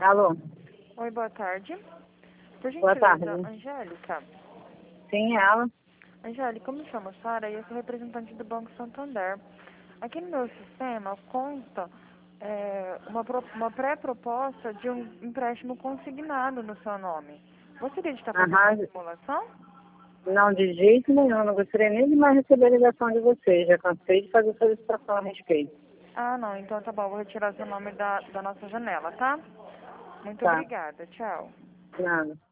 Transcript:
Alô? Oi, boa tarde. Por Boa tarde. gentileza, Angélica. Sim, ela. Angélica, eu me chamo Sara e eu sou representante do Banco Santander. Aqui no meu sistema consta uma pré-proposta de um empréstimo consignado no seu nome. Gostaria de estar fazendo uma Aham. simulação? Não, de jeito nenhum. Não gostaria nem de mais receber a ligação de vocês. Já cansei de fazer solicitação a respeito. Ah, não. Então tá bom. Vou retirar seu nome da nossa janela, tá? Muito Tá. obrigada. Tchau. Nada.